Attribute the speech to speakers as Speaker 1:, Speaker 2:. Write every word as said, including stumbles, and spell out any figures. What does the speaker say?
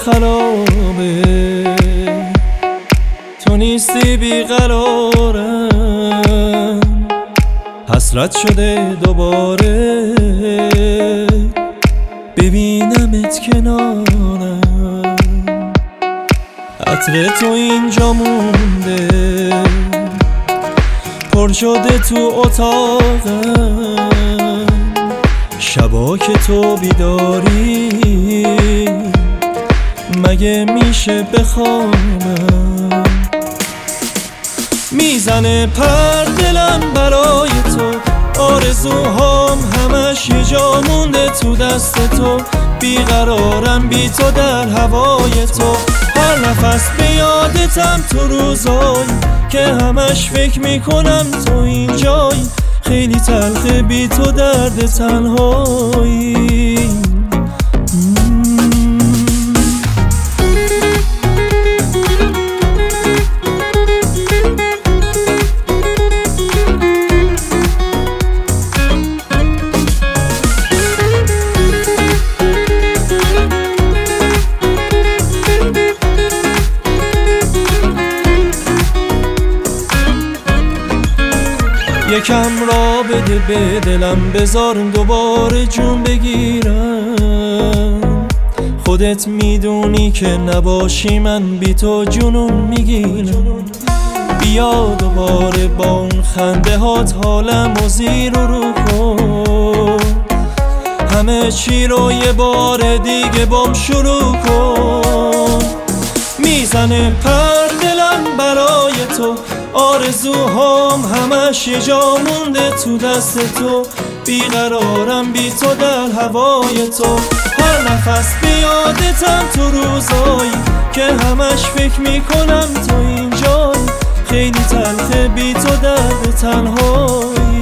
Speaker 1: خرابه، تو نیستی بیقرارم، حسرت شده دوباره ببینمت کنارم. عطر تو اینجا مونده، پر شده تو اتاقم، شبا که تو بیداری مگه میشه بخوابم؟ میزنه پر دلم برای تو، آرزوهام همش یه جا مونده تو دست تو، بیقرارم بی تو در هوای تو. هر نفس به یادتم تو روزایی که همش فکر میکنم تو اینجایی، خیلی تلخه بی تو درد تنهایی. یکم را بده به دلم، بذار دوباره جون بگیرم. خودت میدونی که نباشی من بی تو جنون میگیرم. بیا دوباره با اون خنده هات حالم و زیر و رو کن، همه چی رو یه بار دیگه بام شروع کن. میزنه پر دلم برای تو، آرزوهام همش یه جا مونده تو دست تو، بیقرارم بی تو در هوای تو. هر نفس به یادتم تو روزایی که همش فکر میکنم تو اینجایی، خیلی تلخه بی تو درد تنهایی.